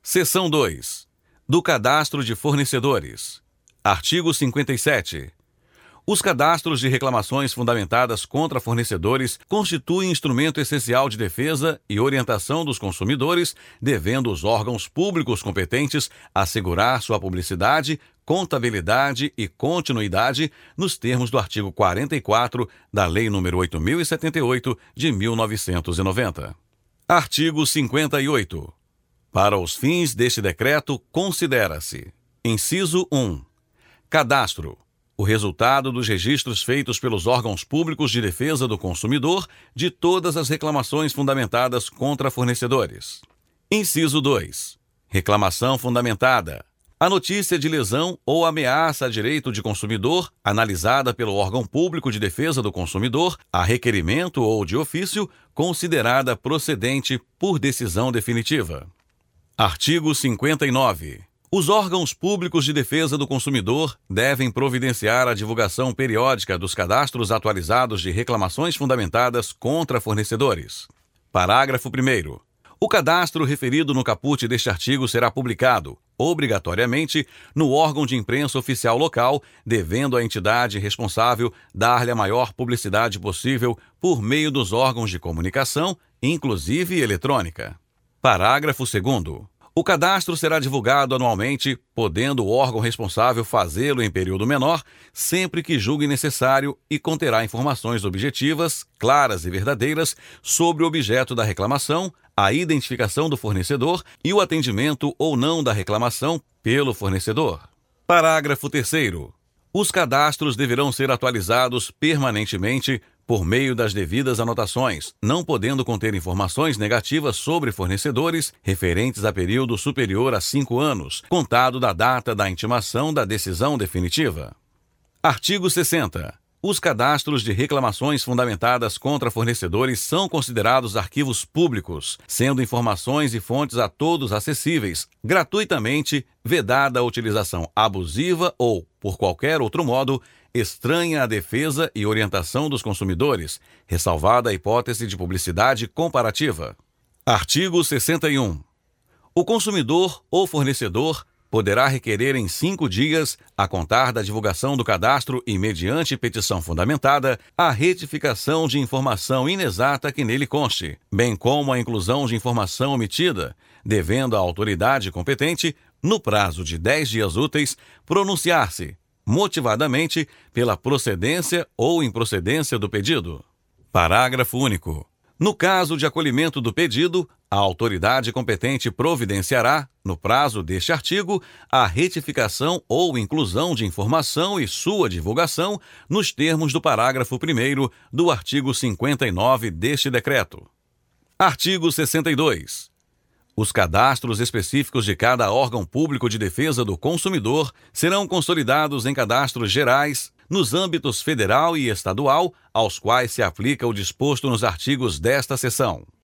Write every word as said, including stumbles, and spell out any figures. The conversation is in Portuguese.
Seção dois. Do Cadastro de Fornecedores. Artigo cinquenta e sete. Os cadastros de reclamações fundamentadas contra fornecedores constituem instrumento essencial de defesa e orientação dos consumidores, devendo os órgãos públicos competentes assegurar sua publicidade, contabilidade e continuidade nos termos do artigo quarenta e quatro da Lei nº oito mil e setenta e oito, de mil novecentos e noventa. Artigo cinquenta e oito. Para os fins deste decreto, considera-se: inciso um. Cadastro: o resultado dos registros feitos pelos órgãos públicos de defesa do consumidor de todas as reclamações fundamentadas contra fornecedores. Inciso dois. Reclamação fundamentada: a notícia de lesão ou ameaça a direito de consumidor, analisada pelo órgão público de defesa do consumidor, a requerimento ou de ofício, considerada procedente por decisão definitiva. Artigo cinquenta e nove. Os órgãos públicos de defesa do consumidor devem providenciar a divulgação periódica dos cadastros atualizados de reclamações fundamentadas contra fornecedores. Parágrafo primeiro. O cadastro referido no caput deste artigo será publicado, obrigatoriamente, no órgão de imprensa oficial local, devendo a entidade responsável dar-lhe a maior publicidade possível por meio dos órgãos de comunicação, inclusive eletrônica. Parágrafo segundo. O cadastro será divulgado anualmente, podendo o órgão responsável fazê-lo em período menor, sempre que julgue necessário, e conterá informações objetivas, claras e verdadeiras sobre o objeto da reclamação, a identificação do fornecedor e o atendimento ou não da reclamação pelo fornecedor. Parágrafo terceiro. Os cadastros deverão ser atualizados permanentemente por meio das devidas anotações, não podendo conter informações negativas sobre fornecedores referentes a período superior a cinco anos, contado da data da intimação da decisão definitiva. Artigo sessenta. Os cadastros de reclamações fundamentadas contra fornecedores são considerados arquivos públicos, sendo informações e fontes a todos acessíveis, gratuitamente, vedada a utilização abusiva ou, por qualquer outro modo, estranha à defesa e orientação dos consumidores, ressalvada a hipótese de publicidade comparativa. Artigo sessenta e um. O consumidor ou fornecedor poderá requerer em cinco dias, a contar da divulgação do cadastro e mediante petição fundamentada, a retificação de informação inexata que nele conste, bem como a inclusão de informação omitida, devendo a autoridade competente, no prazo de dez dias úteis, pronunciar-se motivadamente pela procedência ou improcedência do pedido. Parágrafo único. No caso de acolhimento do pedido, a autoridade competente providenciará, no prazo deste artigo, a retificação ou inclusão de informação e sua divulgação nos termos do parágrafo primeiro do artigo cinquenta e nove deste decreto. Artigo sessenta e dois. Os cadastros específicos de cada órgão público de defesa do consumidor serão consolidados em cadastros gerais, nos âmbitos federal e estadual, aos quais se aplica o disposto nos artigos desta seção.